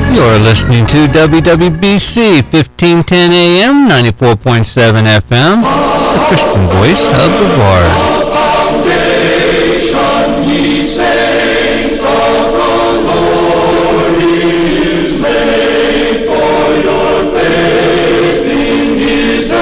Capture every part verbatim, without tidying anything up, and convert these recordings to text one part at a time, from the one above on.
You're listening to W W B C fifteen ten A M, ninety-four point seven F M, the Christian voice of the Lord. Ye saints of the Lord is made for your faith in His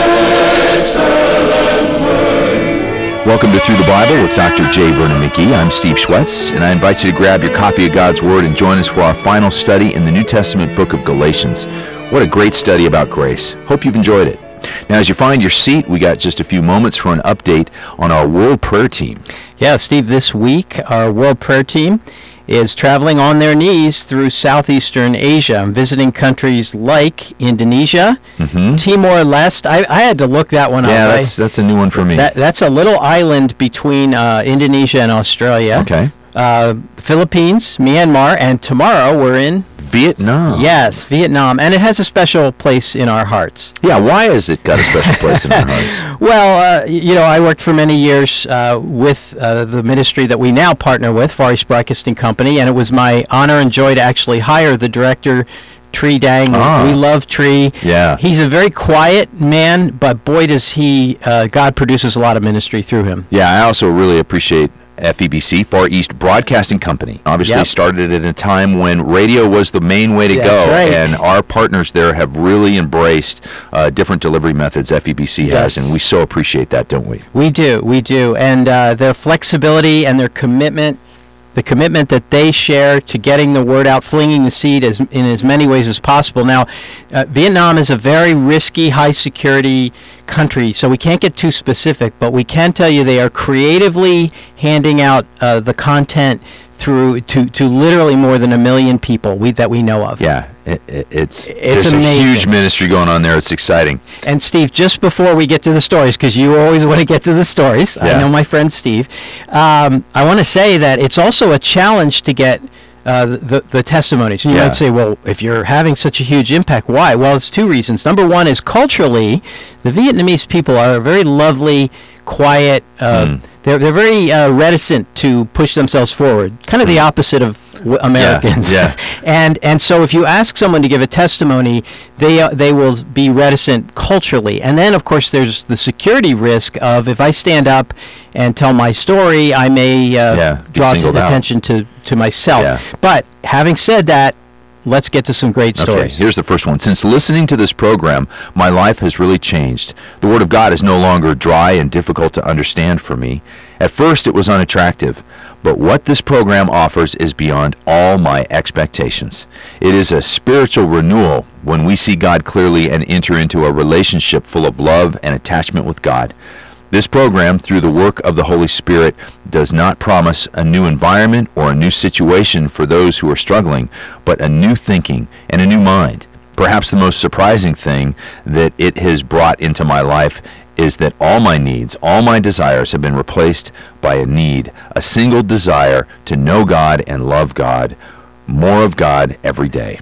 excellent word. Welcome to Through the Bible with Doctor J. Vernon McGee. I'm Steve Schwetz, and I invite you to grab your copy of God's Word and join us for our final study in the New Testament book of Galatians. What a great study about grace. Hope you've enjoyed it. Now, as you find your seat, we got just a few moments for an update on our World Prayer Team. Yeah, Steve, this week our World Prayer Team is traveling on their knees through Southeastern Asia, visiting countries like Indonesia, mm-hmm. Timor-Leste. I, I had to look that one up. Yeah, that's, that's a new one for me. That, that's a little island between uh, Indonesia and Australia. Okay. Uh, Philippines, Myanmar, and tomorrow we're in Vietnam. Yes, Vietnam, and it has a special place in our hearts. Yeah, why has it got a special place in our hearts? Well, uh, you know, I worked for many years uh, with uh, the ministry that we now partner with, Far East Broadcasting Company, and it was my honor and joy to actually hire the director, Tree Dang. Ah. We love Tree. Yeah. He's a very quiet man, but boy, does he, uh, God produces a lot of ministry through him. Yeah, I also really appreciate F E B C, Far East Broadcasting Company. Obviously yep. started at a time when radio was the main way to That's go, right. and our partners there have really embraced uh, different delivery methods F E B C yes. has, and we so appreciate that, don't we? We do, we do, and uh, their flexibility and their commitment, the commitment that they share to getting the word out, flinging the seed as, in as many ways as possible. Now, uh, Vietnam is a very risky, high-security country, so we can't get too specific, but we can tell you they are creatively handing out uh, the content through to, to literally more than a million people we, that we know of. Yeah, it, it, it's, it's there's amazing. a huge ministry going on there. It's exciting. And Steve, just before we get to the stories, because you always want to get to the stories, yeah. I know my friend Steve, um, I want to say that it's also a challenge to get Uh, the, the testimonies. And you yeah. might say, well, if you're having such a huge impact, why? Well, it's two reasons. Number one is culturally, the Vietnamese people are very lovely, quiet. Uh, mm. They're they're very uh, reticent to push themselves forward. Kind of mm. the opposite of w- Americans. Yeah. yeah. and and so if you ask someone to give a testimony, they uh, they will be reticent culturally. And then of course there's the security risk of if I stand up and tell my story, I may uh, yeah, draw to the out. attention to to myself. Yeah. But having said that, let's get to some great stories. Okay, here's the first one. Since listening to this program, my life has really changed. The Word of God is no longer dry and difficult to understand for me. At first, it was unattractive, but what this program offers is beyond all my expectations. It is a spiritual renewal when we see God clearly and enter into a relationship full of love and attachment with God. This program, through the work of the Holy Spirit, does not promise a new environment or a new situation for those who are struggling, but a new thinking and a new mind. Perhaps the most surprising thing that it has brought into my life is that all my needs, all my desires have been replaced by a need, a single desire to know God and love God, more of God every day.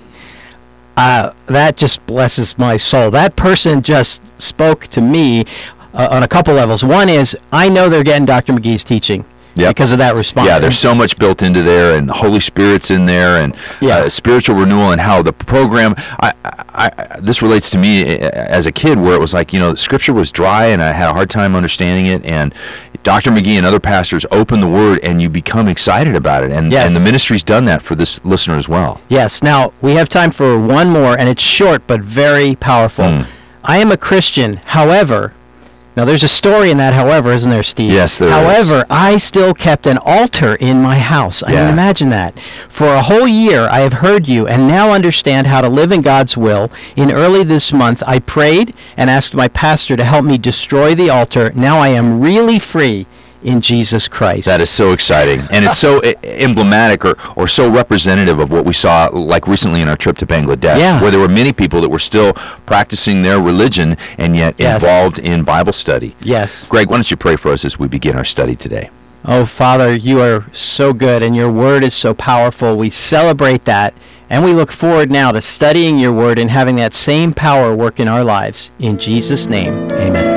Uh, that just blesses my soul. That person just spoke to me Uh, on a couple levels. One is, I know they're getting Doctor McGee's teaching yep. because of that response. Yeah, there's so much built into there, and the Holy Spirit's in there, and yeah. uh, spiritual renewal, and how the program, I, I, I, this relates to me as a kid, where it was like, you know, Scripture was dry, and I had a hard time understanding it, and Doctor McGee and other pastors open the Word, and you become excited about it, and, yes. and the ministry's done that for this listener as well. Yes. Now, we have time for one more, and it's short, but very powerful. Mm. I am a Christian, however... Now, there's a story in that, however, isn't there, Steve? Yes, there however, is. I still kept an altar in my house. I yeah. mean, imagine that. For a whole year, I have heard you and now understand how to live in God's will. In early this month, I prayed and asked my pastor to help me destroy the altar. Now I am really free in Jesus Christ. That is so exciting, and it's so I- emblematic or, or so representative of what we saw like recently in our trip to Bangladesh, yeah. where there were many people that were still practicing their religion and yet yes. involved in Bible study. Yes. Greg, why don't you pray for us as we begin our study today? Oh, Father, you are so good, and your word is so powerful. We celebrate that, and we look forward now to studying your word and having that same power work in our lives. In Jesus' name, amen.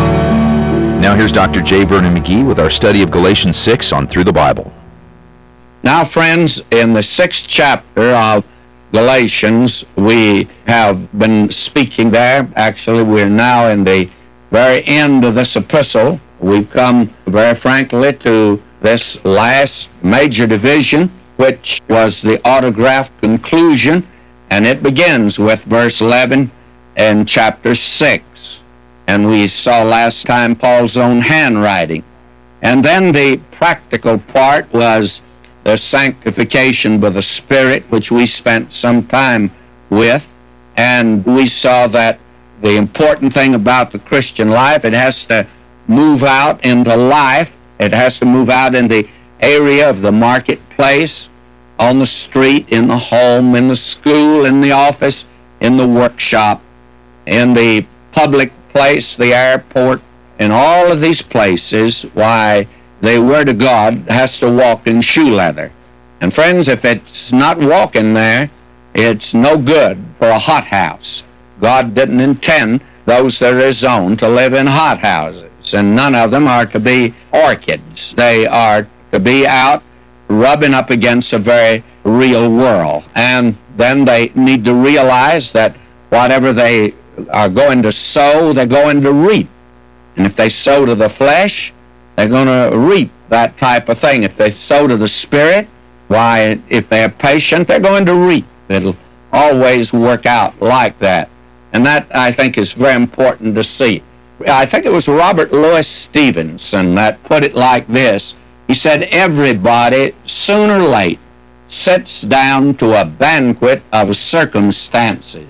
Now here's Doctor J. Vernon McGee with our study of Galatians six on Through the Bible. Now, friends, in the sixth chapter of Galatians, we have been speaking there. Actually, we're now in the very end of this epistle. We've come, very frankly, to this last major division, which was the autograph conclusion, and it begins with verse eleven in chapter six. And we saw last time Paul's own handwriting. And then the practical part was the sanctification by the Spirit, which we spent some time with. And we saw that the important thing about the Christian life, it has to move out into life. It has to move out in the area of the marketplace, on the street, in the home, in the school, in the office, in the workshop, in the public place, the airport, in all of these places. Why, the Word of God has to walk in shoe leather. And friends, if it's not walking there, it's no good for a hothouse. God didn't intend those that are His own to live in hothouses, and none of them are to be orchids. They are to be out rubbing up against a very real world. And then they need to realize that whatever they are going to sow, they're going to reap. And if they sow to the flesh, they're going to reap that type of thing. If they sow to the Spirit, why, if they're patient, they're going to reap. It'll always work out like that. And that, I think, is very important to see. I think it was Robert Louis Stevenson that put it like this. He said, everybody, sooner or late, sits down to a banquet of circumstances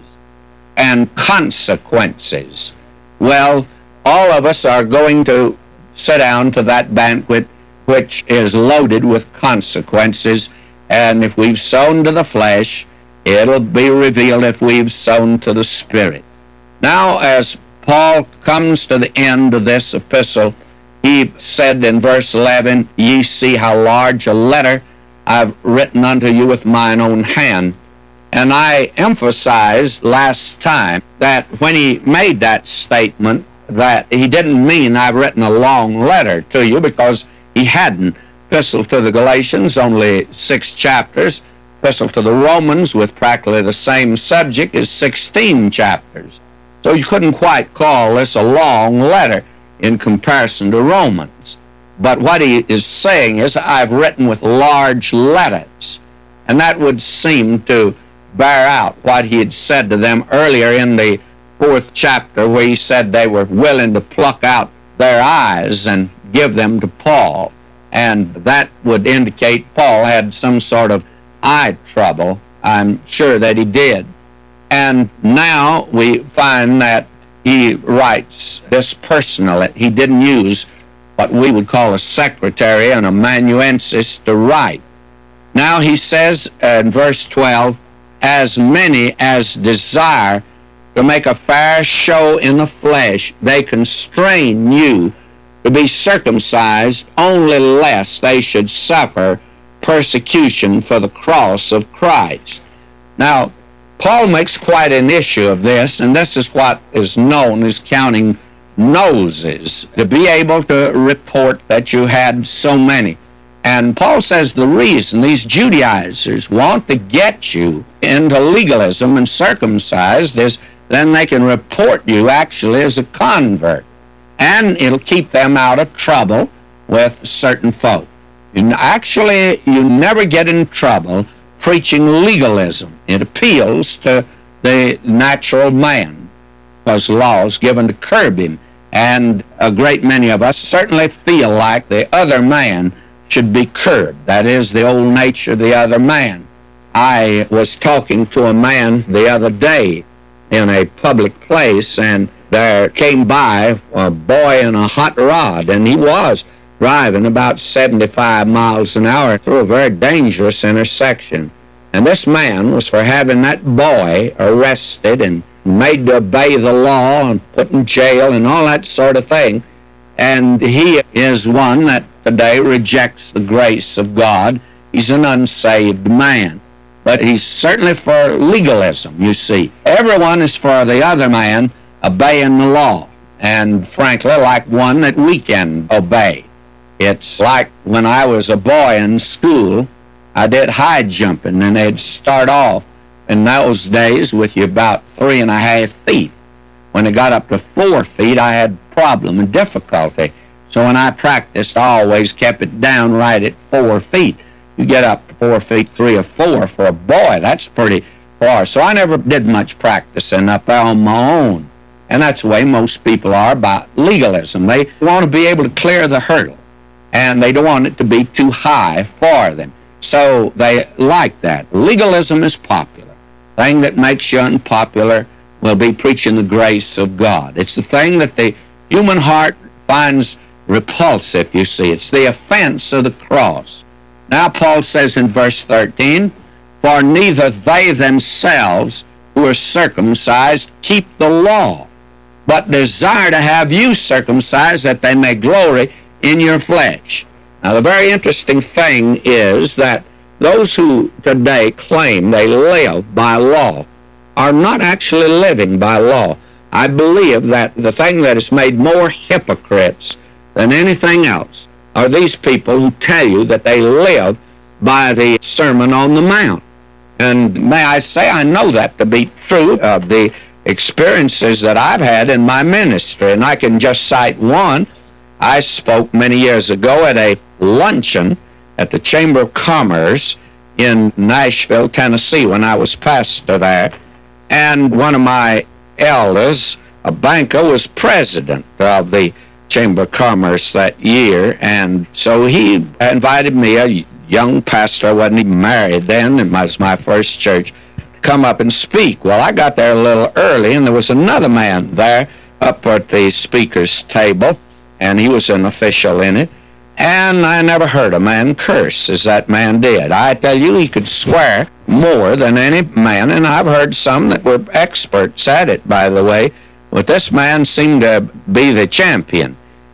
and consequences. Well, all of us are going to sit down to that banquet which is loaded with consequences, and if we've sown to the flesh, it'll be revealed if we've sown to the Spirit. Now, as Paul comes to the end of this epistle, he said in verse eleven, ye see how large a letter I've written unto you with mine own hand. And I emphasized last time that when he made that statement, that he didn't mean I've written a long letter to you, because he hadn't. Epistle to the Galatians, only six chapters. Epistle to the Romans, with practically the same subject, is sixteen chapters. So you couldn't quite call this a long letter in comparison to Romans. But what he is saying is, I've written with large letters. And that would seem to bear out what he had said to them earlier in the fourth chapter, where he said they were willing to pluck out their eyes and give them to Paul. And that would indicate Paul had some sort of eye trouble. I'm sure that he did. And now we find that he writes this personally. He didn't use what we would call a secretary and a amanuensis to write. Now he says in verse twelve, as many as desire to make a fair show in the flesh, they constrain you to be circumcised, only lest they should suffer persecution for the cross of Christ. Now, Paul makes quite an issue of this, and this is what is known as counting noses, to be able to report that you had so many. And Paul says the reason these Judaizers want to get you into legalism and circumcised is then they can report you actually as a convert. And it'll keep them out of trouble with certain folk. You actually, you never get in trouble preaching legalism. It appeals to the natural man, because law is given to curb him. And a great many of us certainly feel like the other man should be curbed. That is, the old nature of the other man. I was talking to a man the other day in a public place, and there came by a boy in a hot rod, and he was driving about seventy-five miles an hour through a very dangerous intersection. And this man was for having that boy arrested and made to obey the law and put in jail and all that sort of thing. And he is one that today rejects the grace of God. He's an unsaved man. But he's certainly for legalism, you see. Everyone is for the other man obeying the law, and frankly, like one that we can obey. It's like when I was a boy in school, I did high jumping, and they'd start off in those days with you about three and a half feet. When it got up to four feet, I had problem and difficulty. So when I practiced, I always kept it down right at four feet. You get up to four feet, three or four for a boy, that's pretty far. So I never did much practicing up there on my own. And that's the way most people are about legalism. They want to be able to clear the hurdle, and they don't want it to be too high for them. So they like that. Legalism is popular. The thing that makes you unpopular will be preaching the grace of God. It's the thing that the human heart finds repulsive, you see. It's the offense of the cross. Now Paul says in verse thirteen, for neither they themselves who are circumcised keep the law, but desire to have you circumcised, that they may glory in your flesh. Now, the very interesting thing is that those who today claim they live by law are not actually living by law. I believe that the thing that has made more hypocrites than anything else are these people who tell you that they live by the Sermon on the Mount. And may I say, I know that to be true of the experiences that I've had in my ministry. And I can just cite one. I spoke many years ago at a luncheon at the Chamber of Commerce in Nashville, Tennessee, when I was pastor there. And one of my elders, a banker, was president of the Chamber of Commerce that year. And so he invited me, a young pastor, I wasn't even married then, it was my first church, to come up and speak. Well, I got there a little early, and there was another man there up at the speaker's table, and he was an official in it. And I never heard a man curse as that man did. I tell you, he could swear more than any man, and I've heard some that were experts at it, by the way, but this man seemed to be the champion.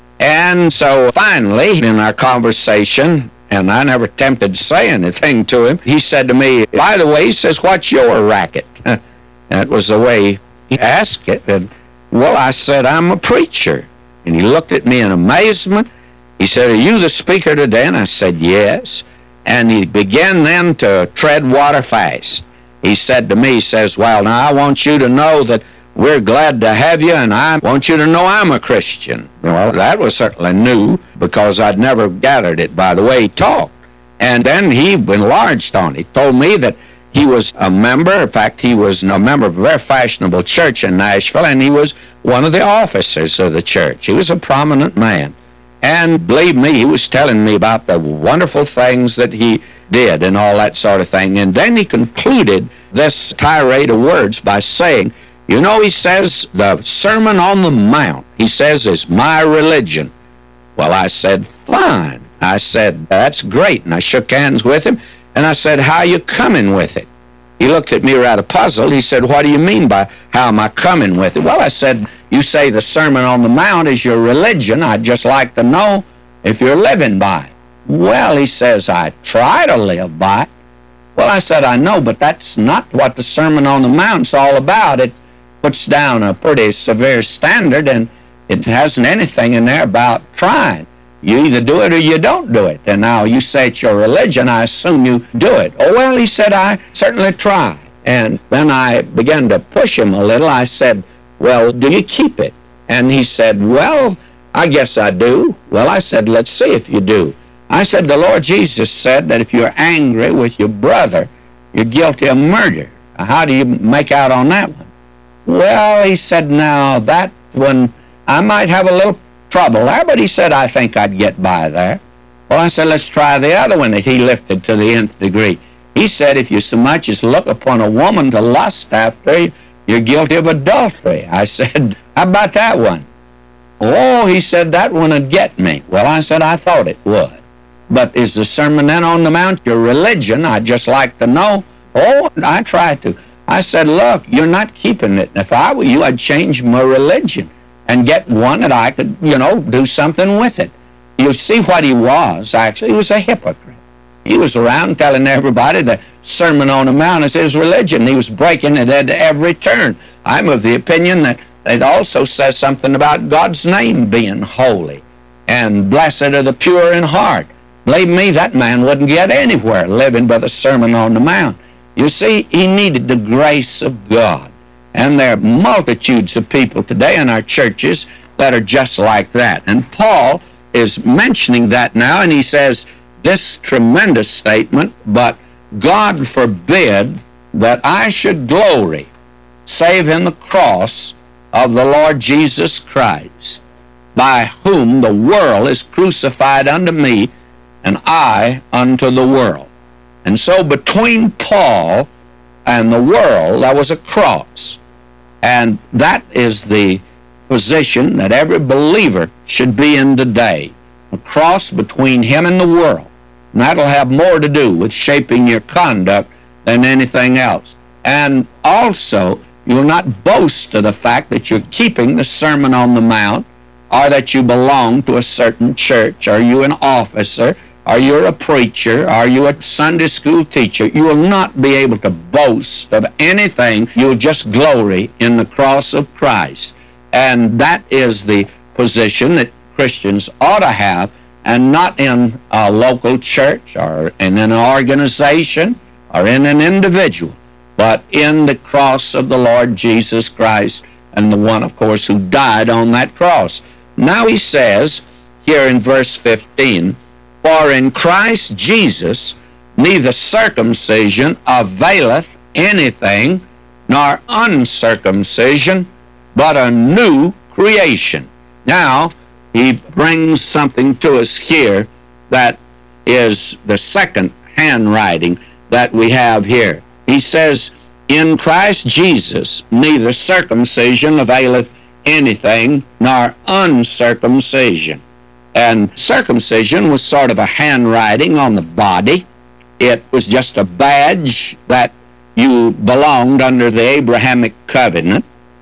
And so finally, in our conversation, and I never attempted to say anything to him, he said to me, by the way, he says, what's your racket? That was the way he asked it. And, well, I said, I'm a preacher. And he looked at me in amazement. He said, are you the speaker today? And I said, yes. And he began then to tread water fast. He said to me, he says, well, now I want you to know that we're glad to have you, and I want you to know I'm a Christian. Well, that was certainly new, because I'd never gathered it by the way he talked. And then he enlarged on it. He told me that he was a member. In fact, he was a member of a very fashionable church in Nashville, and he was one of the officers of the church. He was a prominent man. And believe me, he was telling me about the wonderful things that he did and all that sort of thing. And then he concluded this tirade of words by saying, you know, he says, the Sermon on the Mount, he says, is my religion. Well, I said, fine. I said, that's great. And I shook hands with him, and I said, how are you coming with it? He looked at me rather puzzled. He said, what do you mean by how am I coming with it? Well, I said, you say the Sermon on the Mount is your religion. I'd just like to know if you're living by it. Well, he says, I try to live by it. Well, I said, I know, but that's not what the Sermon on the Mount's all about. It puts down a pretty severe standard, and it hasn't anything in there about trying. You either do it or you don't do it. And now you say it's your religion, I assume you do it. Oh, well, he said, I certainly try. And then I began to push him a little. I said, well, do you keep it? And he said, well, I guess I do. Well, I said, let's see if you do. I said, the Lord Jesus said that if you're angry with your brother, you're guilty of murder. How do you make out on that one? Well, he said, now that one, I might have a little trouble there, but he said, I think I'd get by there. Well, I said, let's try the other one that he lifted to the nth degree. He said, if you so much as look upon a woman to lust after, you're guilty of adultery. I said, how about that one? Oh, he said, that one would get me. Well, I said, I thought it would. But is the Sermon then on the Mount your religion? I'd just like to know. Oh, I tried to. I said, look, you're not keeping it. If I were you, I'd change my religion and get one that I could, you know, do something with it. You see what he was, actually. He was a hypocrite. He was around telling everybody the Sermon on the Mount is his religion. He was breaking it at every turn. I'm of the opinion that it also says something about God's name being holy, and blessed are the pure in heart. Believe me, that man wouldn't get anywhere living by the Sermon on the Mount. You see, he needed the grace of God. And there are multitudes of people today in our churches that are just like that. And Paul is mentioning that now, and he says this tremendous statement, but God forbid that I should glory save in the cross of the Lord Jesus Christ, by whom the world is crucified unto me, and I unto the world. And so between Paul and the world, there was a cross. And that is the position that every believer should be in today. A cross between him and the world. And that'll have more to do with shaping your conduct than anything else. And also, you'll not boast of the fact that you're keeping the Sermon on the Mount, or that you belong to a certain church, or you an officer, or you're a preacher, or you a Sunday school teacher. You will not be able to boast of anything. You'll just glory in the cross of Christ. And that is the position that Christians ought to have, and not in a local church, or in an organization, or in an individual, but in the cross of the Lord Jesus Christ, and the one, of course, who died on that cross. Now he says, here in verse fifteen, for in Christ Jesus neither circumcision availeth anything, nor uncircumcision, but a new creation. Now, he brings something to us here that is the second handwriting that we have here. He says, in Christ Jesus neither circumcision availeth anything, nor uncircumcision. And circumcision was sort of a handwriting on the body. It was just a badge that you belonged under the Abrahamic covenant,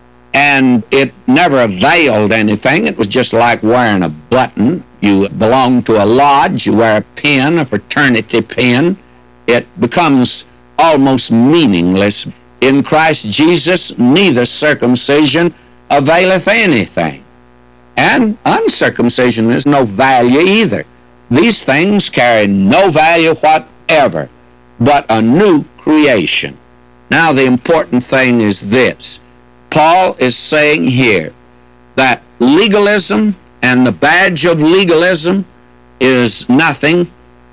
and it never availed anything. It was just like wearing a button. You belong to a lodge, you wear a pin, a fraternity pin. It becomes almost meaningless. In Christ Jesus, neither circumcision availeth anything, and uncircumcision is no value either. These things carry no value whatever, but a new creation. Now, the important thing is this. Paul is saying here that legalism and the badge of legalism is nothing,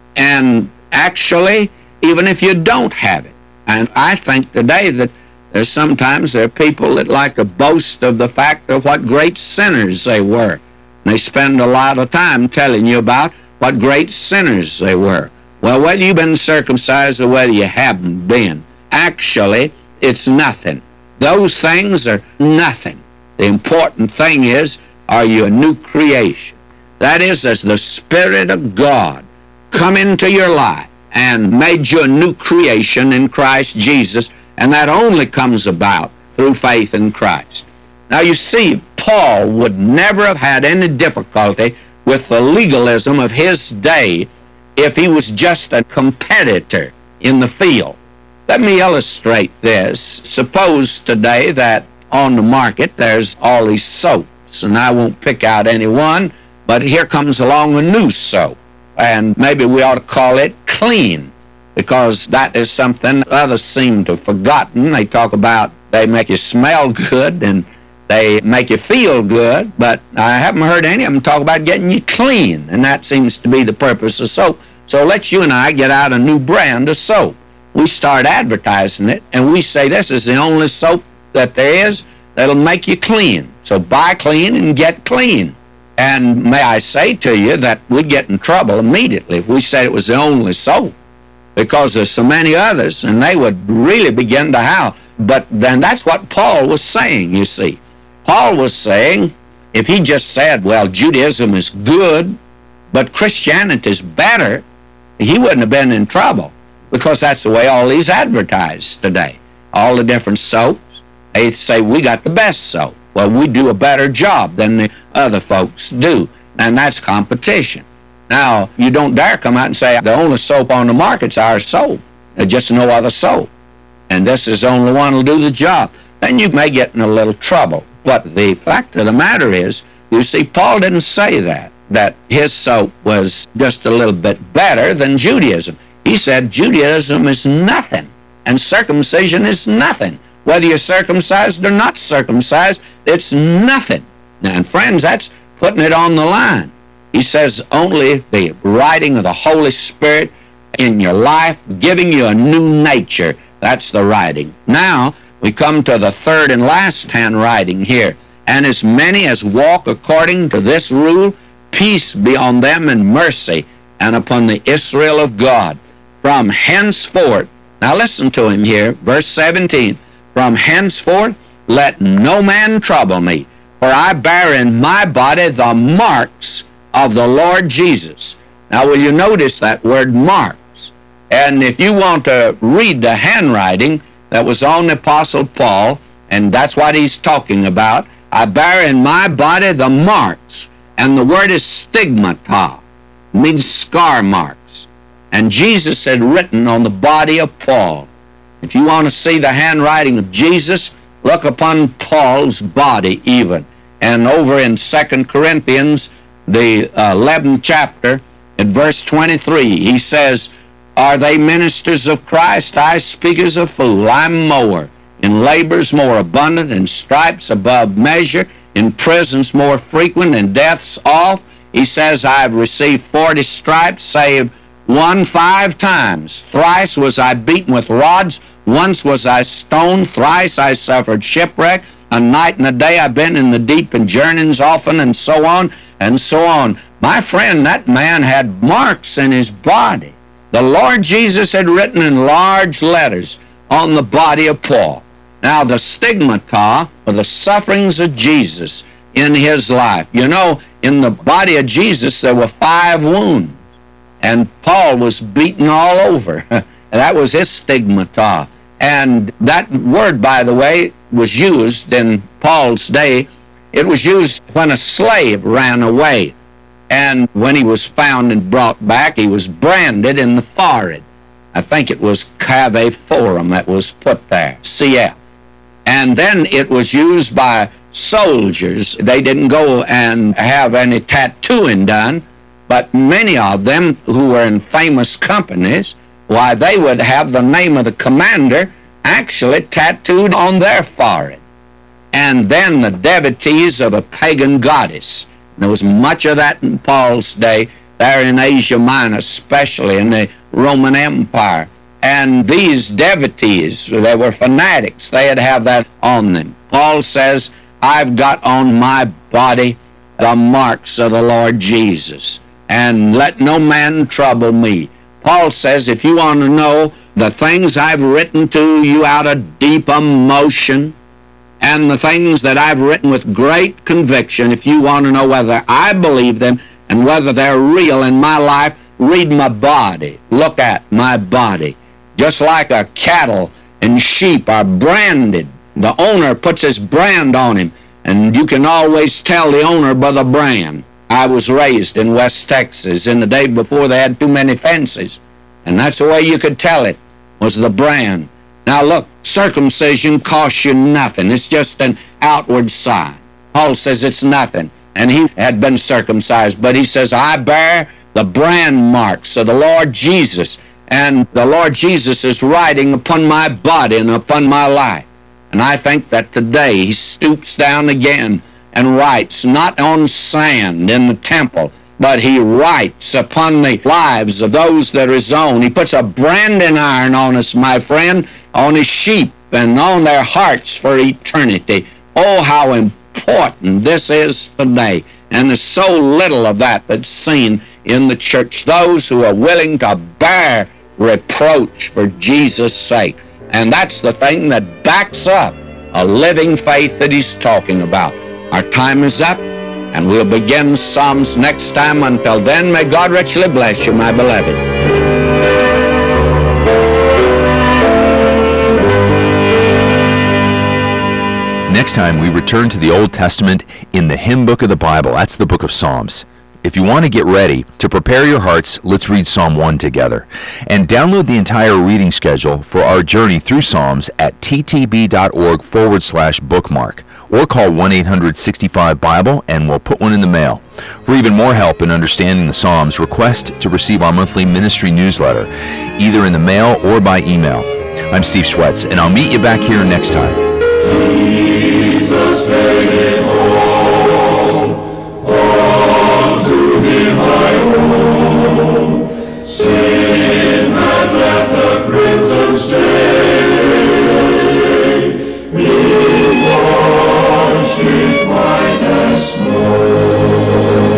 and actually, even if you don't have it. And I think today that there's sometimes there are people that like to boast of the fact of what great sinners they were. And they spend a lot of time telling you about what great sinners they were. Well, whether you've been circumcised or whether you haven't been, actually, it's nothing. Those things are nothing. The important thing is, are you a new creation? That is, as the Spirit of God come into your life and made you a new creation in Christ Jesus, and that only comes about through faith in Christ. Now you see, Paul would never have had any difficulty with the legalism of his day if he was just a competitor in the field. Let me illustrate this. Suppose today that on the market there's all these soaps, and I won't pick out any one, but here comes along a new soap, and maybe we ought to call it Clean, because that is something others seem to have forgotten. They talk about they make you smell good and they make you feel good, but I haven't heard any of them talk about getting you clean, and that seems to be the purpose of soap. So let's you and I get out a new brand of soap. We start advertising it, and we say this is the only soap that there is that'll make you clean. So buy clean and get clean. And may I say to you that we'd get in trouble immediately if we said it was the only soap, because there's so many others, and they would really begin to howl. But then that's what Paul was saying, you see. Paul was saying, if he just said, well, Judaism is good, but Christianity is better, he wouldn't have been in trouble, because that's the way all these advertise today. All the different soaps, they say, we got the best soap. Well, we do a better job than the other folks do, and that's competition. Now, you don't dare come out and say, the only soap on the market's our soap. There's just no other soap, and this is the only one that'll do the job. Then you may get in a little trouble. But the fact of the matter is, you see, Paul didn't say that. that his soap was just a little bit better than Judaism. He said Judaism is nothing, and circumcision is nothing. Whether you're circumcised or not circumcised, it's nothing. Now, and friends, that's putting it on the line. He says only the writing of the Holy Spirit in your life, giving you a new nature, that's the writing. Now, we come to the third and last handwriting here. And as many as walk according to this rule, peace be on them and mercy, and upon the Israel of God. From henceforth, now listen to him here, verse seventeen. From henceforth, let no man trouble me, for I bear in my body the marks of the Lord Jesus. Now, will you notice that word marks? And if you want to read the handwriting that was on the Apostle Paul, and that's what he's talking about, I bear in my body the marks, and the word is stigmata, means scar marks. And Jesus had written on the body of Paul. If you want to see the handwriting of Jesus, look upon Paul's body even. And over in Second Corinthians, the eleventh chapter, at verse twenty-three, he says, are they ministers of Christ? I speak as a fool. I'm more. In labors more abundant, in stripes above measure, in prisons more frequent, in deaths oft. He says, I've received forty stripes, save one five times. Thrice was I beaten with rods, once was I stoned, thrice I suffered shipwreck. A night and a day I've been in the deep and journeyings often, and so on, and so on. My friend, that man had marks in his body. The Lord Jesus had written in large letters on the body of Paul. Now, the stigmata, or the sufferings of Jesus in his life. You know, in the body of Jesus, there were five wounds, and Paul was beaten all over. That was his stigmata. And that word, by the way, was used in Paul's day. It was used when a slave ran away. And when he was found and brought back, he was branded in the forehead. I think it was cave forum that was put there, C F. And then it was used by soldiers. They didn't go and have any tattooing done, but many of them who were in famous companies, why, they would have the name of the commander actually tattooed on their forehead. And then the devotees of a pagan goddess. There was much of that in Paul's day, there in Asia Minor, especially in the Roman Empire. And these devotees, they were fanatics. They'd have that on them. Paul says, I've got on my body the marks of the Lord Jesus, and let no man trouble me. Paul says, if you want to know the things I've written to you out of deep emotion, and the things that I've written with great conviction, if you want to know whether I believe them and whether they're real in my life, read my body. Look at my body. Just like a cattle and sheep are branded. The owner puts his brand on him, and you can always tell the owner by the brand. I was raised in West Texas in the day before they had too many fences, and that's the way you could tell it, was the brand. Now look, circumcision costs you nothing. It's just an outward sign. Paul says it's nothing, and he had been circumcised, but he says, I bear the brand marks of the Lord Jesus, and the Lord Jesus is writing upon my body and upon my life. And I think that today he stoops down again and writes, not on sand in the temple, but he writes upon the lives of those that are his own. He puts a branding iron on us, my friend, on his sheep and on their hearts for eternity. Oh, how important this is today. And there's so little of that that's seen in the church. Those who are willing to bear reproach for Jesus' sake. And that's the thing that backs up a living faith that he's talking about. Our time is up, and we'll begin Psalms next time. Until then, may God richly bless you, my beloved. Next time, we return to the Old Testament in the hymn book of the Bible. That's the book of Psalms. If you want to get ready to prepare your hearts, let's read Psalm one together. And download the entire reading schedule for our journey through Psalms at ttb.org forward slash bookmark. or call one eight hundred sixty-five Bible and we'll put one in the mail. For even more help in understanding the Psalms, request to receive our monthly ministry newsletter, either in the mail or by email. I'm Steve Schwetz, and I'll meet you back here next time. Jesus made it home, all to him I owe. Sin had left a crimson stain, being washed in white as snow.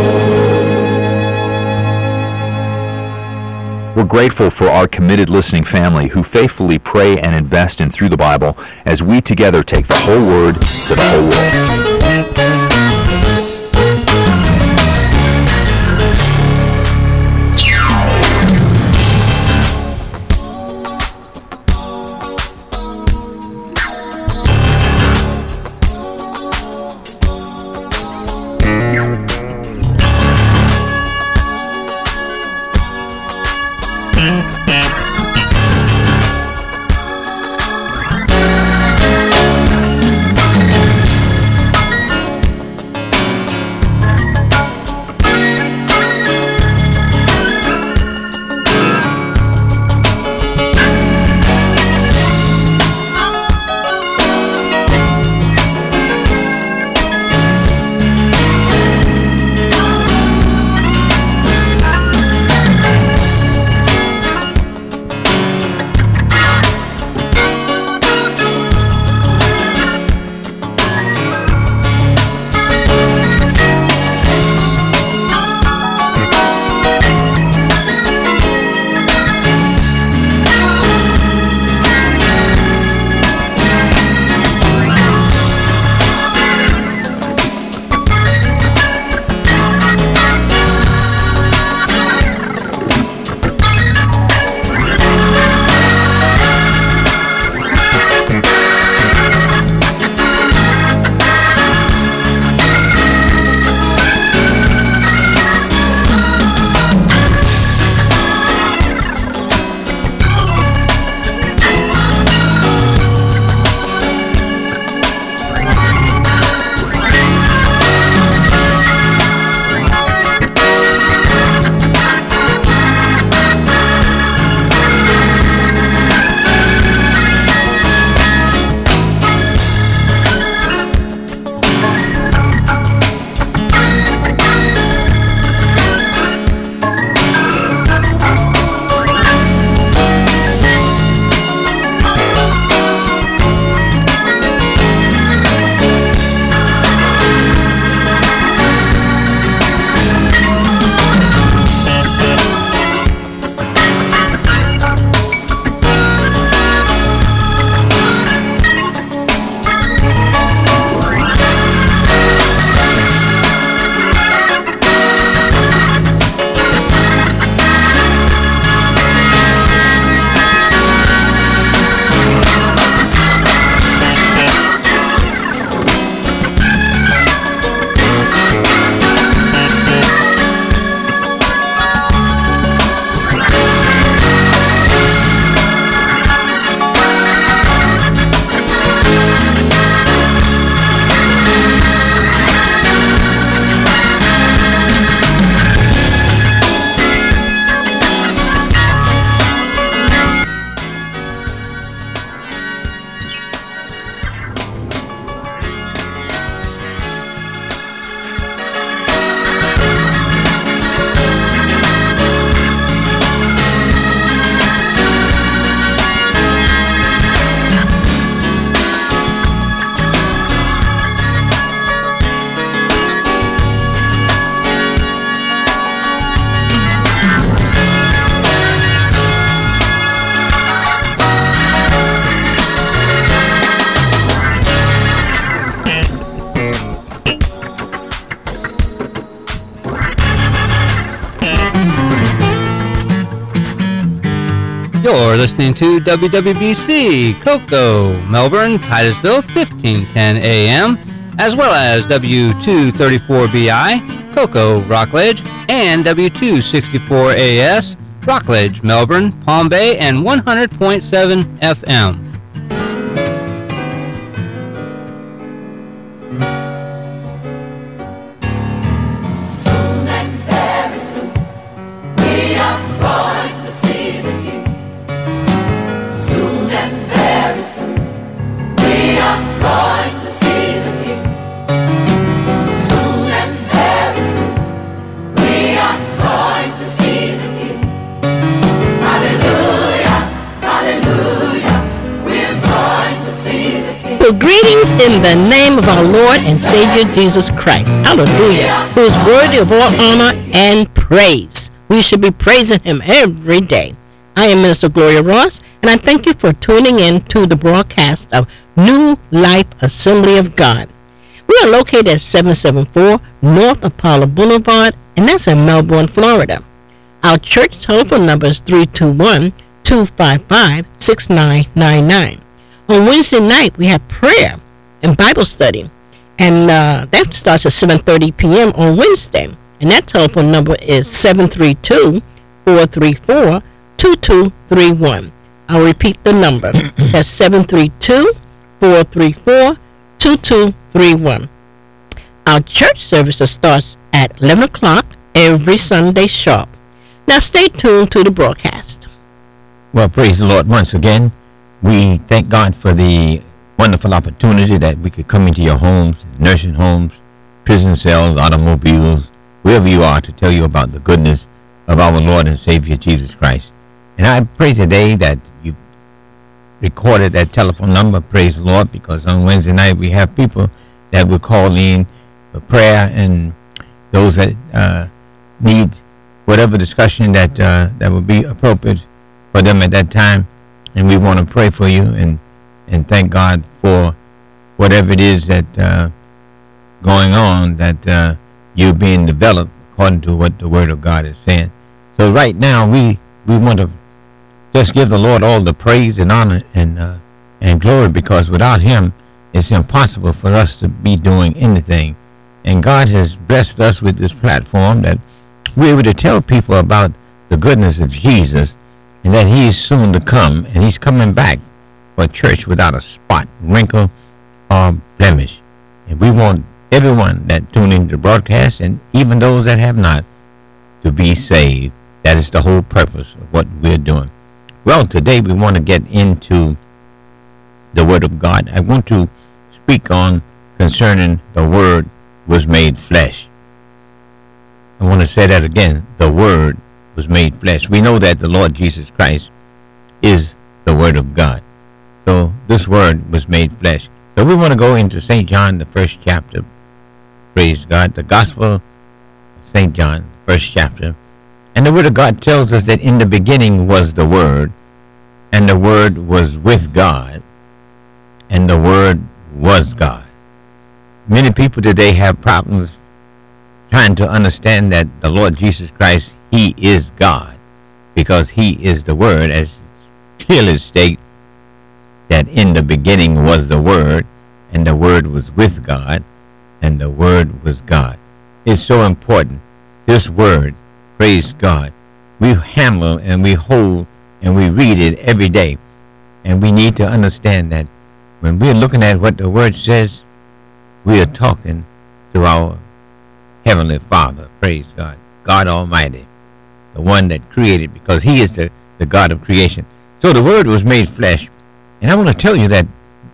We're grateful for our committed listening family who faithfully pray and invest in Through the Bible as we together take the whole Word to the whole world. You're listening to W W B C, Cocoa, Melbourne, Titusville, fifteen ten A M, as well as W two thirty-four B I, Cocoa, Rockledge, and W two sixty-four A S, Rockledge, Melbourne, Palm Bay, and one hundred point seven F M. Well, greetings in the name of our Lord and Savior Jesus Christ. Hallelujah. Who is worthy of all honor and praise. We should be praising him every day. I am Minister Gloria Ross, and I thank you for tuning in to the broadcast of New Life Assembly of God. We are located at seven seventy-four North Apollo Boulevard, and that's in Melbourne, Florida. Our church telephone number is three two one, two five five, six nine nine nine. On Wednesday night, we have prayer and Bible study, and uh, that starts at seven thirty p.m. on Wednesday, and that telephone number is seven three two, four three four, two two three one. I'll repeat the number. That's seven three two, four three four, two two three one. Our church services starts at eleven o'clock every Sunday sharp. Now stay tuned to the broadcast. Well, praise the Lord once again. We thank God for the wonderful opportunity that we could come into your homes, nursing homes, prison cells, automobiles, wherever you are, to tell you about the goodness of our Lord and Savior Jesus Christ. And I pray today that you recorded that telephone number, praise the Lord, because on Wednesday night we have people that will call in for prayer, and those that uh, need whatever discussion that uh, that would be appropriate for them at that time. And we want to pray for you and, and thank God for whatever it is that uh, going on, that uh, you're being developed according to what the Word of God is saying. So right now we, we want to just give the Lord all the praise and honor and uh, and glory, because without him it's impossible for us to be doing anything. And God has blessed us with this platform that we're able to tell people about the goodness of Jesus, and that he is soon to come, and he's coming back for a church without a spot, wrinkle, or blemish. And we want everyone that tune into the broadcast, and even those that have not, to be saved. That is the whole purpose of what we're doing. Well, today we want to get into the Word of God. I want to speak on concerning the Word was made flesh. I want to say that again. The Word was made flesh. We know that the Lord Jesus Christ is the Word of God. So this Word was made flesh. So we want to go into Saint John, the first chapter. Praise God. The Gospel of Saint John, first chapter. And the Word of God tells us that in the beginning was the Word, and the Word was with God, and the Word was God. Many people today have problems trying to understand that the Lord Jesus Christ, he is God, because he is the Word, as clearly states that in the beginning was the Word, and the Word was with God, and the Word was God. It's so important. This Word, praise God, we handle and we hold and we read it every day. And we need to understand that when we're looking at what the Word says, we are talking to our Heavenly Father, praise God, God Almighty, the one that created, because he is the, the God of creation. So the Word was made flesh. And I want to tell you that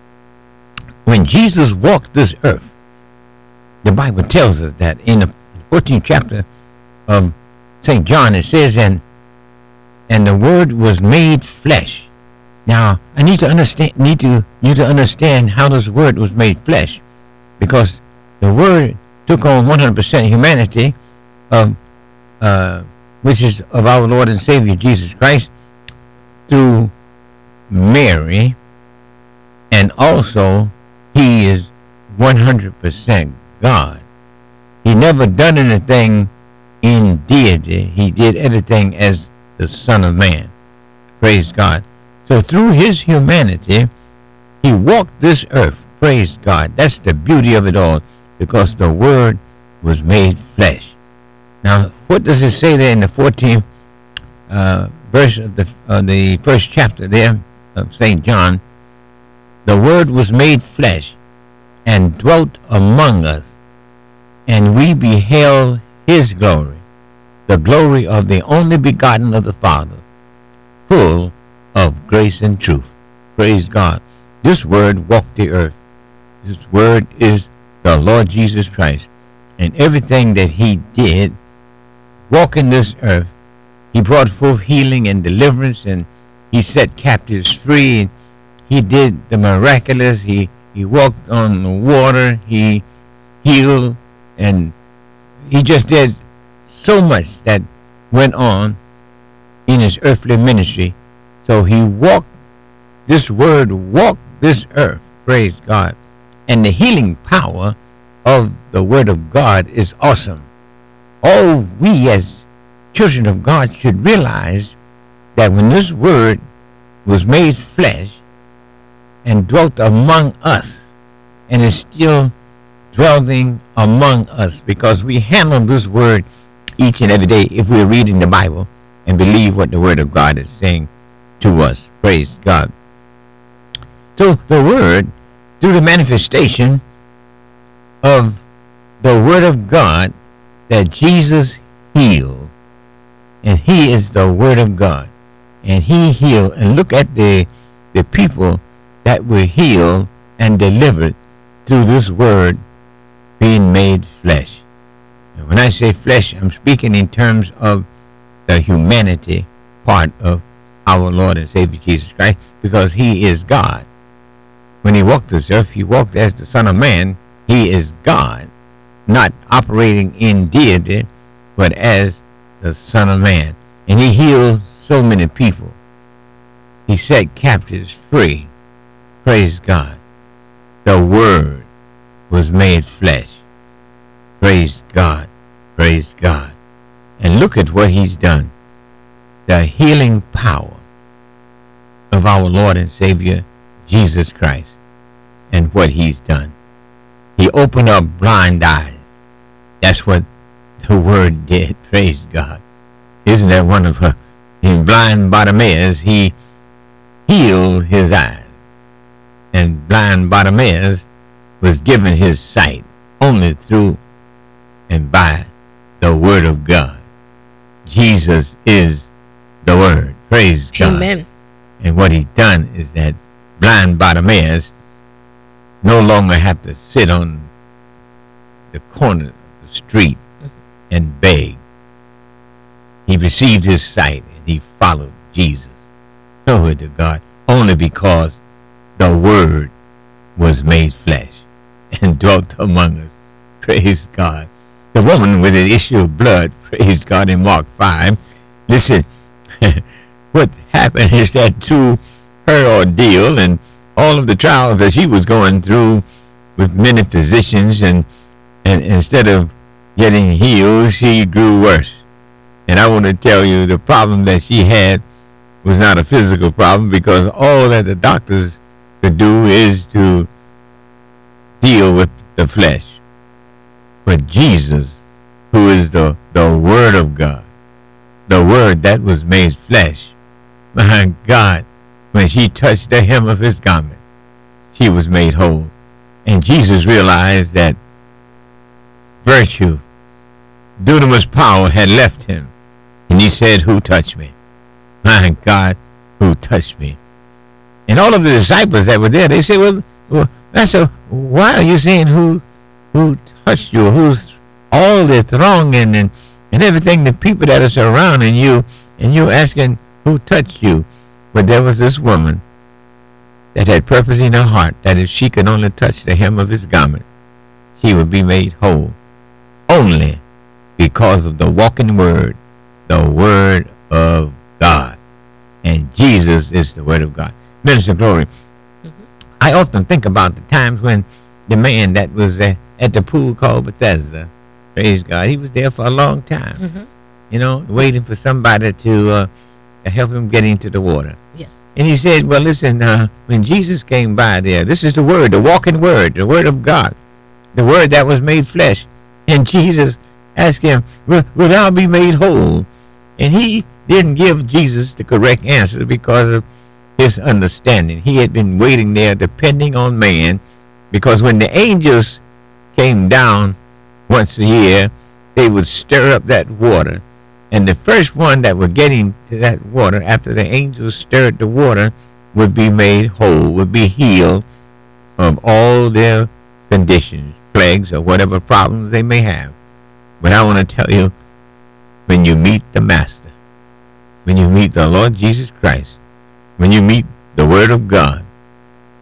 when Jesus walked this earth, the Bible tells us that in the fourteenth chapter of Saint John, it says, and and the Word was made flesh. Now, I need to understand need to you to understand how this Word was made flesh, because the Word took on one hundred percent humanity of uh, which is of our Lord and Savior Jesus Christ through Mary, and also he is one hundred percent God. He never done anything in deity. He did everything as the Son of Man. Praise God. So through his humanity, he walked this earth. Praise God. That's the beauty of it all, because the Word was made flesh. Now, what does it say there in the fourteenth uh, verse of the, uh, the first chapter there of Saint John? The Word was made flesh and dwelt among us, and we beheld his glory, the glory of the only begotten of the Father, full of grace and truth. Praise God. This Word walked the earth. This Word is the Lord Jesus Christ. And everything that he did, walking this earth, he brought forth healing and deliverance, and he set captives free. He did the miraculous. He He walked on the water. He healed, and he just did so much that went on in his earthly ministry. So he walked, this word walked this earth, praise God. And the healing power of the word of God is awesome. All we as children of God should realize that when this word was made flesh and dwelt among us, and is still dwelling among us, because we handle this word each and every day if we're reading the Bible and believe what the word of God is saying to us. Praise God. So the word, through the manifestation of the word of God, that Jesus healed, and he is the word of God, and he healed. And look at the the people that were healed and delivered through this word being made flesh. And when I say flesh, I'm speaking in terms of the humanity part of our Lord and Savior Jesus Christ, because he is God. When he walked this earth, he walked as the Son of Man. He is God, not operating in deity, but as the Son of Man. And he healed so many people. He set captives free. Praise God. The Word was made flesh. Praise God. Praise God. And look at what he's done. The healing power of our Lord and Savior Jesus Christ, and what he's done. He opened up blind eyes. That's what the word did. Praise God. Isn't that wonderful? In blind Bartimaeus, he healed his eyes. And blind Bartimaeus was given his sight only through and by the word of God. Jesus is the word. Praise God. Amen. And what he done is that blind Bartimaeus no longer have to sit on the corner of the street and beg. He received his sight and he followed Jesus. Glory to God. Only because the word was made flesh and dwelt among us. Praise God. The woman with an issue of blood, praise God, in Mark five. Listen, what happened is that through her ordeal and all of the trials that she was going through with many physicians, and, and instead of getting healed, she grew worse. And I want to tell you, the problem that she had was not a physical problem, because all that the doctors could do is to deal with the flesh. But Jesus, who is the, the Word of God, the Word that was made flesh, my God, when she touched the hem of his garment, she was made whole. And Jesus realized that virtue, dunamis power, had left him. And he said, "Who touched me?" My God, who touched me? And all of the disciples that were there, they said, well, well Master, why are you saying who who touched you? Who's all the thronging and, and everything, the people that are surrounding you, and you're asking who touched you? But there was this woman that had purpose in her heart that if she could only touch the hem of his garment, she would be made whole. Only because of the walking word, the word of God. And Jesus is the word of God. Minister Glory, mm-hmm. I often think about the times when the man that was uh, at the pool called Bethesda, praise God, he was there for a long time, mm-hmm. you know, waiting for somebody to, uh, to help him get into the water. Yes. And he said, well, listen, uh, when Jesus came by there, this is the word, the walking word, the word of God, the word that was made flesh. And Jesus asked him, will, will thou be made whole? And he didn't give Jesus the correct answer because of his understanding. He had been waiting there depending on man, because when the angels came down once a year, they would stir up that water. And the first one that would get into that water after the angels stirred the water would be made whole, would be healed of all their conditions, plagues, or whatever problems they may have. But I want to tell you, when you meet the Master, when you meet the Lord Jesus Christ, when you meet the Word of God, the Word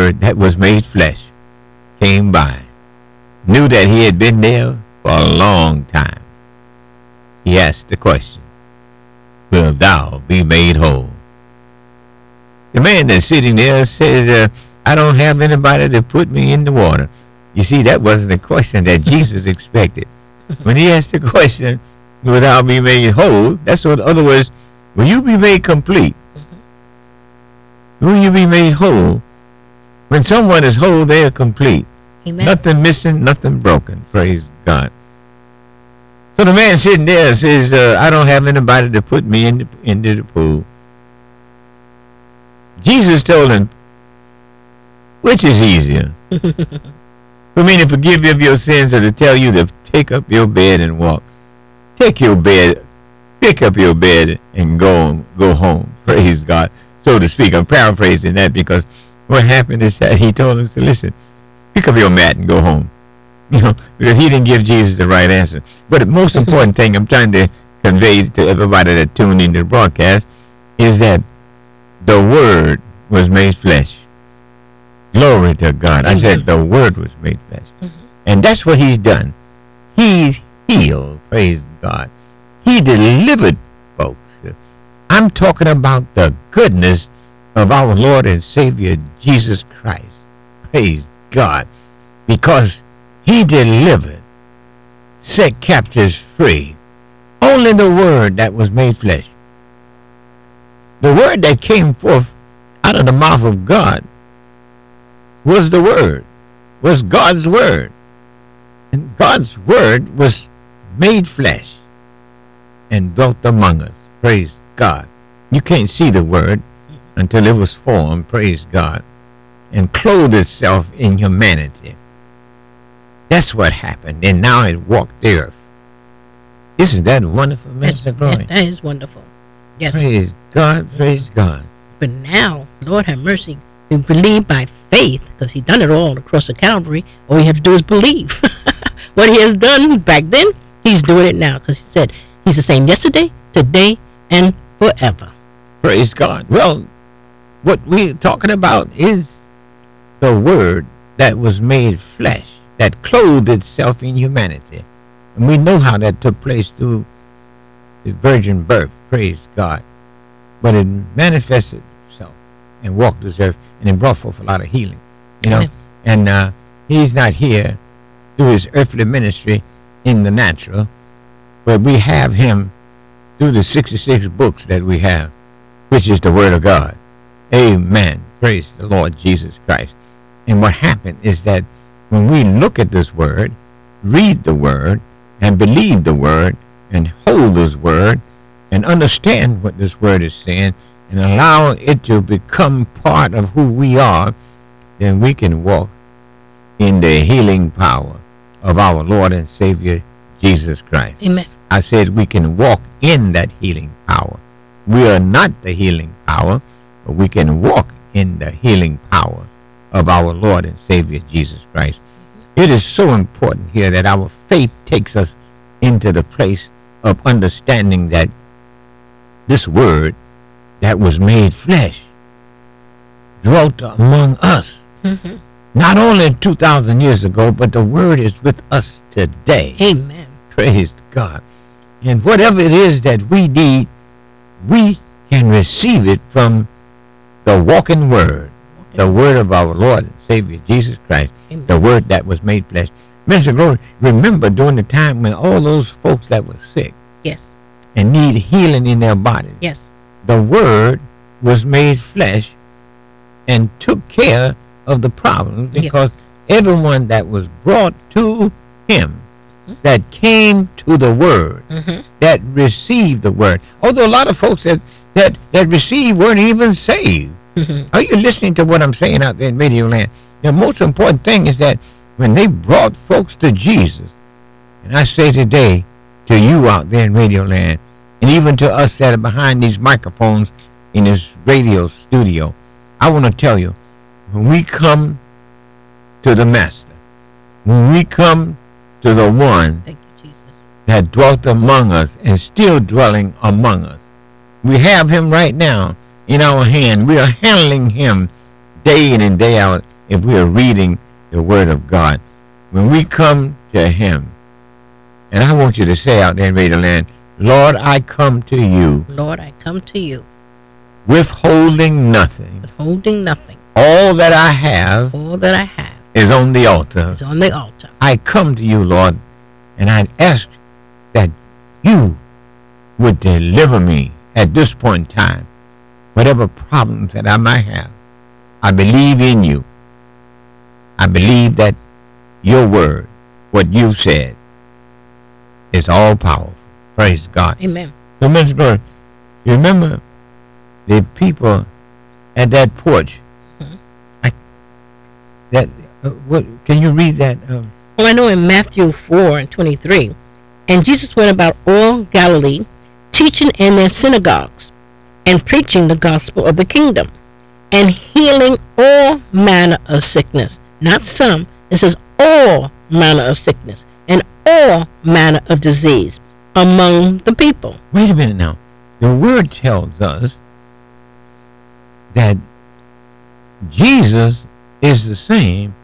Word that was made flesh came by, knew that he had been there for a long time. He asked the question, will thou be made whole? The man that's sitting there said, uh, I don't have anybody to put me in the water. You see, that wasn't the question that Jesus expected. When he asked the question, will thou be made whole? That's what, in other words, will you be made complete? Will you be made whole? When someone is whole, they are complete. Amen. Nothing missing, nothing broken. Praise God. So the man sitting there says, uh, I don't have anybody to put me in the, into the pool. Jesus told him, which is easier? For me to forgive you of your sins or to tell you to take up your bed and walk? Take your bed, pick up your bed and go go home. Praise God, so to speak. I'm paraphrasing that because what happened is that he told him to listen, pick up your mat and go home. You know, because he didn't give Jesus the right answer. But the most important thing I'm trying to convey to everybody that tuned into the broadcast is that the Word was made flesh. Glory to God. I said the Word was made flesh. Mm-hmm. And that's what he's done. He's healed. Praise God. He delivered folks. I'm talking about the goodness of our Lord and Savior Jesus Christ. Praise God. Because he delivered, set captives free. Only the Word that was made flesh. The Word that came forth out of the mouth of God was the Word, was God's Word. And God's Word was made flesh and dwelt among us. Praise God. You can't see the Word until it was formed, praise God, and clothed itself in humanity. That's what happened. And now it walked the earth. Isn't that wonderful, Mister Glory? That is wonderful. Yes. Praise God, praise God. But now, Lord have mercy, we believe by faith, because he done it all across the Calvary. All we have to do is believe. What he has done back then, he's doing it now, because he said he's the same yesterday, today, and forever. Praise God. Well, what we're talking about is the Word that was made flesh, that clothed itself in humanity. And we know how that took place through the virgin birth. Praise God. But it manifested itself and walked this earth, and it brought forth a lot of healing. You know, Amen. And uh, he's not here through his earthly ministry in the natural, but we have him through the sixty-six books that we have, which is the Word of God. Amen. Praise the Lord Jesus Christ. And what happened is that when we look at this Word, read the Word, and believe the Word, and hold this Word, and understand what this Word is saying, and allow it to become part of who we are, then we can walk in the healing power of our Lord and Savior, Jesus Christ. Amen. I said we can walk in that healing power. We are not the healing power, but we can walk in the healing power of our Lord and Savior, Jesus Christ. It is so important here that our faith takes us into the place of understanding that this Word that was made flesh dwelt among us. Mm-hmm. Not only two thousand years ago, but the Word is with us today. Amen. Praise God. And whatever it is that we need, we can receive it from the walking Word, okay. The Word of our Lord and Savior Jesus Christ, Amen. The Word that was made flesh. Minister Glory, remember during the time when all those folks that were sick, yes, and need healing in their bodies, yes, the Word was made flesh and took care of the problems, because yes. everyone that was brought to him, mm-hmm. that came to the Word, mm-hmm. that received the Word. Although a lot of folks that that, that received weren't even saved. Mm-hmm. Are you listening to what I'm saying out there in Radio Land? The most important thing is that when they brought folks to Jesus, and I say today to you out there in Radio Land, and even to us that are behind these microphones in this radio studio, I want to tell you, when we come to the Master, when we come to the one Thank you, Jesus. that dwelt among us and still dwelling among us, we have him right now in our hand. We are handling him day in and day out if we are reading the Word of God. When we come to Him, and I want you to say out there in Radio Land, Lord, I come to you. Lord, I come to you. Withholding nothing. Withholding nothing. All that I have All that I have is on the altar. is on the altar. I come to you, Lord, and I ask that you would deliver me at this point in time. Whatever problems that I might have, I believe in you. I believe that your word, what you said, is all powerful. Praise God. Amen. So, Mister Glory, you remember the people at that porch? Mhm. I, that uh, what? Can you read that? Um, Well, I know in Matthew four and twenty-three, and Jesus went about all Galilee, teaching in their synagogues, and preaching the gospel of the kingdom, and healing all manner of sickness. Not some, it says all manner of sickness, and all manner of disease among the people. Wait a minute now. The word tells us that Jesus is the same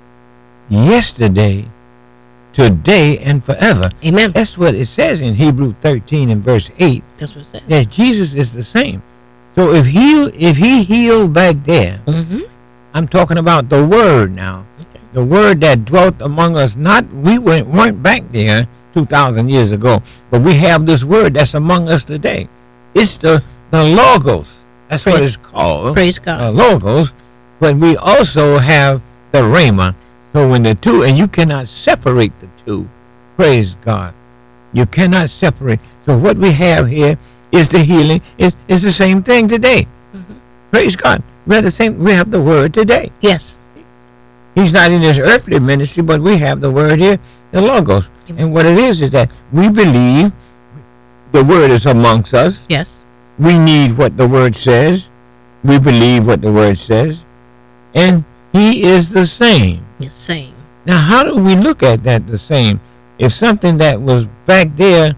yesterday, today, and forever. Amen. That's what it says in Hebrew thirteen and verse eight. That's what it says. That Jesus is the same. So if he if he healed back there, Mm-hmm. I'm talking about the word now. Okay. The word that dwelt among us. Not we weren't, weren't back there two thousand years ago, but we have this word that's among us today. It's the the logos. That's what Praise- it's called. Praise God. Uh, logos. But we also have the rhema. So when the two, and you cannot separate the two. Praise God. You cannot separate. So what we have here is the healing. It's, it's the same thing today. Mm-hmm. Praise God. We have the same. We have the word today. Yes. He's not in his earthly ministry, but we have the word here, the logos. Amen. And what it is is that we believe the word is amongst us. Yes. We need what the word says. We believe what the word says. And he is the same. It's same. Now, how do we look at that the same? If something that was back there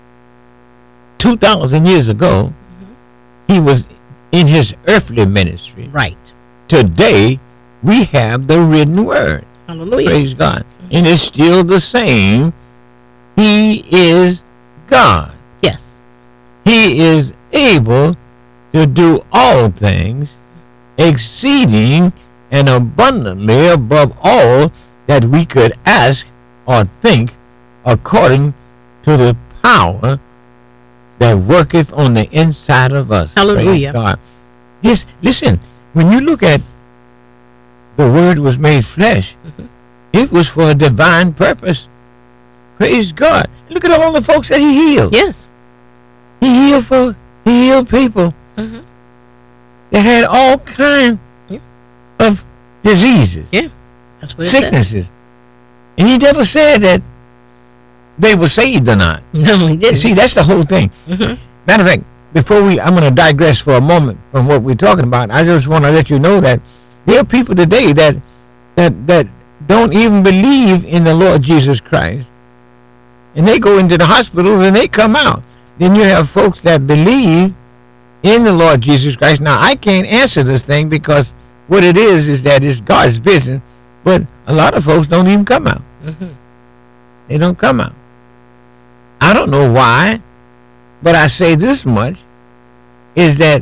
two thousand years ago, he was in his earthly ministry. Right. Today, we have the written word. Hallelujah. Praise God. And it's still the same. He is God. Yes. He is able to do all things exceeding and abundantly above all that we could ask or think, according to the power that worketh on the inside of us. Hallelujah. Praise God. Yes, listen, when you look at the word was made flesh, Mhm. it was for a divine purpose. Praise God. Look at all the folks that he healed. Yes. He healed for he healed people Mm-hmm. that had all kinds Yeah. of diseases, Yeah. That's what it says. sicknesses. And he never said that they were saved or not. No, he You didn't. see, that's the whole thing. Mhm. Matter of fact, before we, I'm going to digress for a moment from what we're talking about. I just want to let you know that there are people today that that that don't even believe in the Lord Jesus Christ, and they go into the hospitals and they come out. Then you have folks that believe in the Lord Jesus Christ. Now, I can't answer this thing because what it is is that it's God's business, but a lot of folks don't even come out. Mhm. They don't come out. I don't know why, but I say this much, is that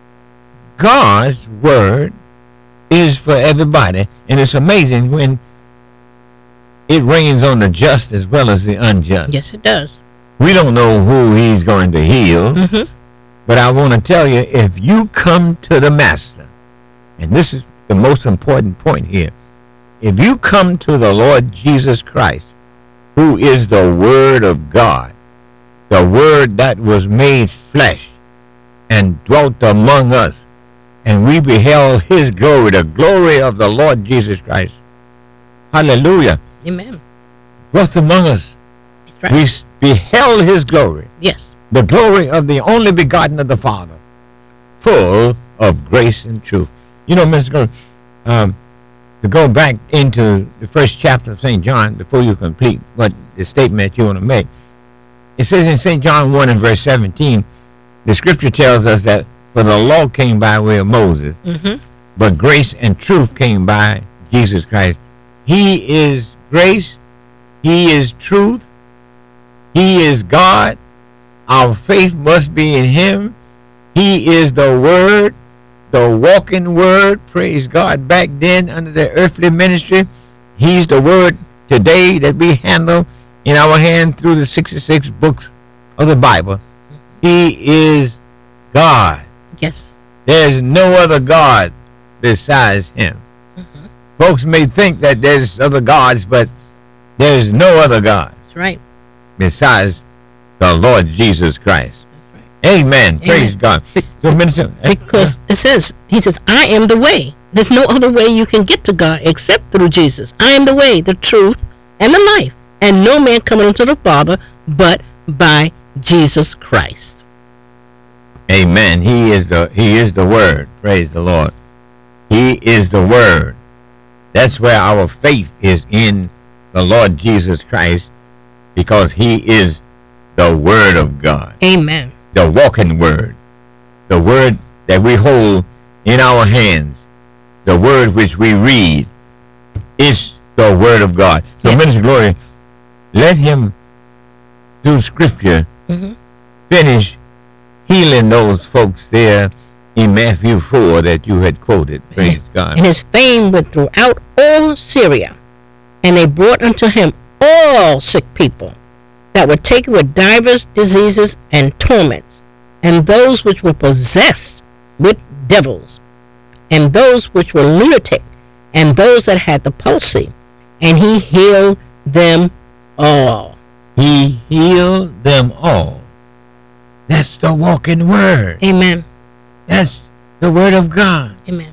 God's word is for everybody. And it's amazing when it rains on the just as well as the unjust. Yes, it does. We don't know who he's going to heal, Mm-hmm. but I want to tell you, if you come to the master, and this is the most important point here, if you come to the Lord Jesus Christ, who is the word of God, the word that was made flesh and dwelt among us, and we beheld his glory, the glory of the Lord Jesus Christ. Hallelujah. Amen. Dwelt among us. That's right. We s- beheld his glory, Yes. the glory of the only begotten of the Father, full of grace and truth. You know, Mister Gordon, um, to go back into the first chapter of Saint John before you complete what the statement you want to make, it says in Saint John one and verse seventeen, the scripture tells us that for the law came by way of Moses, Mm-hmm. but grace and truth came by Jesus Christ. He is grace. He is truth. He is God. Our faith must be in him. He is the Word, the walking Word. Praise God. Back then, under the earthly ministry, he's the Word today that we handle in our hand through the sixty-six books of the Bible. He is God. Yes. There's no other God besides him. Mm-hmm. Folks may think that there's other gods, but there's no other God. That's right. Besides the Lord Jesus Christ. That's right. Amen. Amen. Praise God. So, Minister, because it says, he says, I am the way. There's no other way you can get to God except through Jesus. I am the way, the truth, and the life. And no man coming unto the Father but by Jesus Christ. Amen. He is the He is the Word. Praise the Lord. He is the Word. That's where our faith is in the Lord Jesus Christ, because he is the Word of God. Amen. The walking Word. The Word that we hold in our hands. The Word which we read is the Word of God. So, Yes. Minister Glory, let him, through Scripture, Mm-hmm. finish healing those folks there in Matthew four that you had quoted. Praise God. And his fame went throughout all Syria. And they brought unto him all sick people that were taken with divers diseases and torments, and those which were possessed with devils, and those which were lunatic, and those that had the palsy, and he healed them all. He healed them all. That's the walking Word. Amen. That's the Word of God. Amen.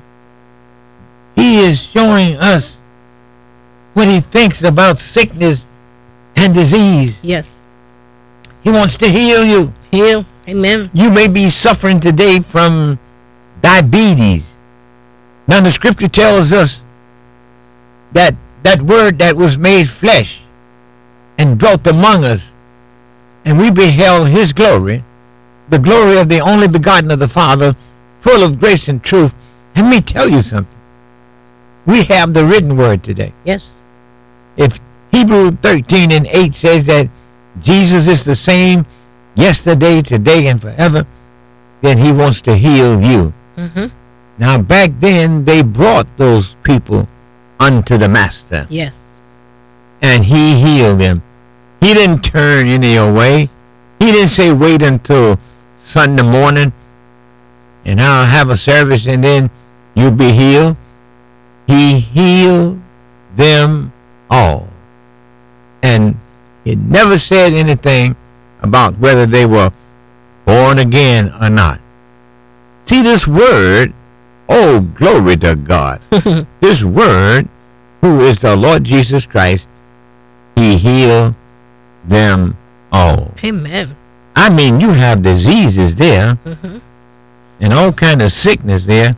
He is showing us what he thinks about sickness and disease. Yes. He wants to heal you. Heal. Amen. You may be suffering today from diabetes. Now the Scripture tells us that that Word that was made flesh and dwelt among us, and we beheld his glory, the glory of the only begotten of the Father, full of grace and truth. Let me tell you something. We have the written Word today. Yes. If Hebrews thirteen and eight says that Jesus is the same yesterday, today, and forever, then he wants to heal you. Mm-hmm. Now, back then, they brought those people unto the Master, Yes. and he healed them. He didn't turn any away. He didn't say, wait until Sunday morning, and I'll have a service, and then you'll be healed. He healed them all. And it never said anything about whether they were born again or not. See, this Word, oh, glory to God. This Word, who is the Lord Jesus Christ, he healed them all. Amen. I mean, you have diseases there, Mm-hmm. and all kind of sickness there.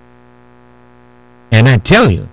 And I tell you,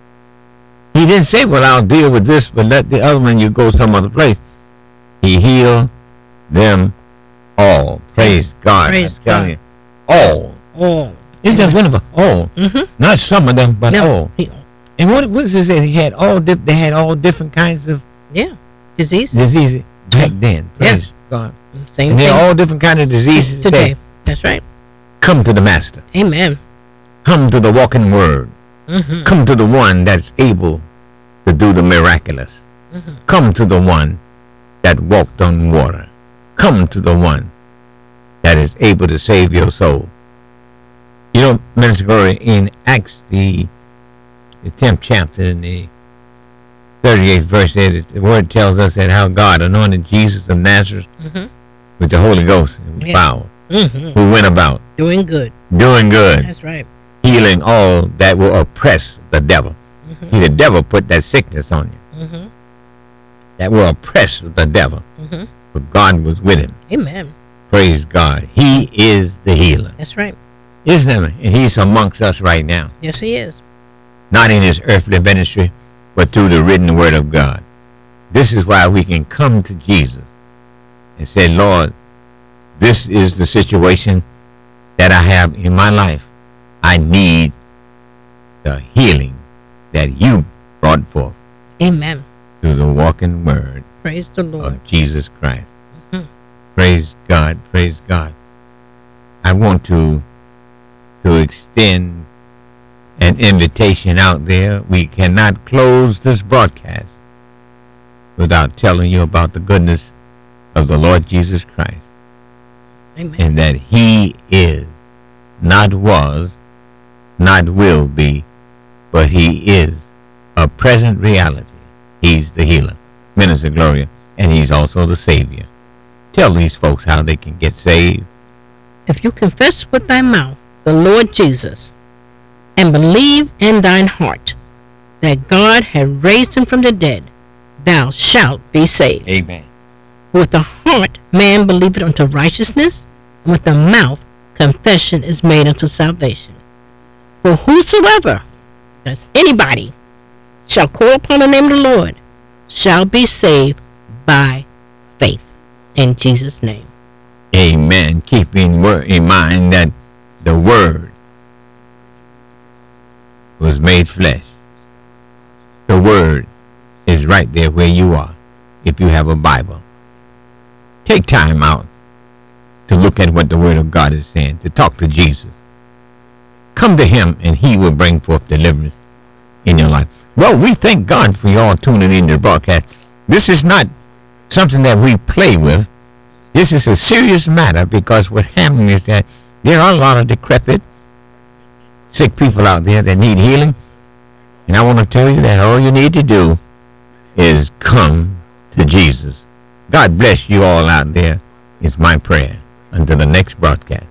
he didn't say, well, I'll deal with this, but let the other one you go some other place. He healed them all. Praise God. Praise I tell God. you. All. All. Isn't that wonderful? All. Mm-hmm. Not some of them, but No. all. He- And what, what does it say? He had all dif- they had all different kinds of Yeah. Disease. diseases back then. Praise Yes. God. Same And thing. they're all different kinds of diseases today. today. That's right. Come to the Master. Amen. Come to the walking Word. Mm-hmm. Come to the one that's able to do the miraculous. Mm-hmm. Come to the one that walked on water. Come to the one that is able to save your soul. You know, Minister Glory, in Acts, the, the tenth chapter, in the thirty-eighth verse, there, the word tells us that how God anointed Jesus of Nazareth Mm-hmm. with the Holy Ghost and Yeah. power, Mm-hmm. who went about Doing good. doing good, That's right. healing all that will oppress the devil. Mm-hmm. See, the devil put that sickness on you Mm-hmm. that will oppress the devil, Mm-hmm. but God was with him. Amen. Praise God. He is the healer. That's right. Isn't he? And he's amongst us right now, Yes, he is. not in his earthly ministry, but through the written Word of God. This is why we can come to Jesus and say, Lord, this is the situation that I have in my life. I need the healing that you brought forth Amen. through the walking word Praise the Lord. of Jesus Christ. Mhm. Praise God. Praise God. I want to to extend an invitation out there. We cannot close this broadcast without telling you about the goodness of the Lord Jesus Christ, Amen. and that he is, not was, not will be, but he is a present reality. He's the healer, Minister Gloria, and he's also the Savior. Tell these folks how they can get saved. If you confess with thy mouth the Lord Jesus and believe in thine heart that God had raised him from the dead, thou shalt be saved. Amen. With the heart man believeth unto righteousness, and with the mouth confession is made unto salvation. For whosoever, that's anybody, shall call upon the name of the Lord shall be saved by faith in Jesus' name. Amen. Keeping word in mind that the Word was made flesh. The Word is right there where you are. If you have a Bible, take time out to look at what the Word of God is saying, to talk to Jesus. Come to him and he will bring forth deliverance in your life. Well, we thank God for you all tuning in to the broadcast. This is not something that we play with. This is a serious matter, because what's happening is that there are a lot of decrepit, sick people out there that need healing. And I want to tell you that all you need to do is come to Jesus. God bless you all out there, is my prayer. Until the next broadcast.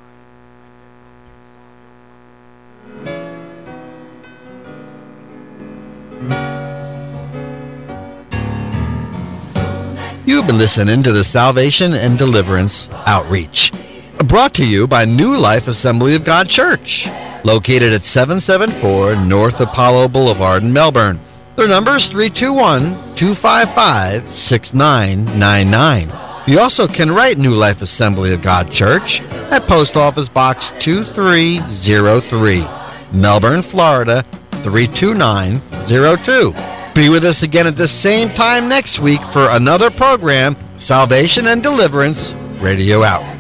You've been listening to the Salvation and Deliverance Outreach, brought to you by New Life Assembly of God Church, located at seven seventy-four North Apollo Boulevard in Melbourne. Their number is three two one, two five five, six nine nine nine. You also can write New Life Assembly of God Church at Post Office Box two three zero three, Melbourne, Florida three two nine zero two. Be with us again at the same time next week for another program, Salvation and Deliverance Radio Outreach.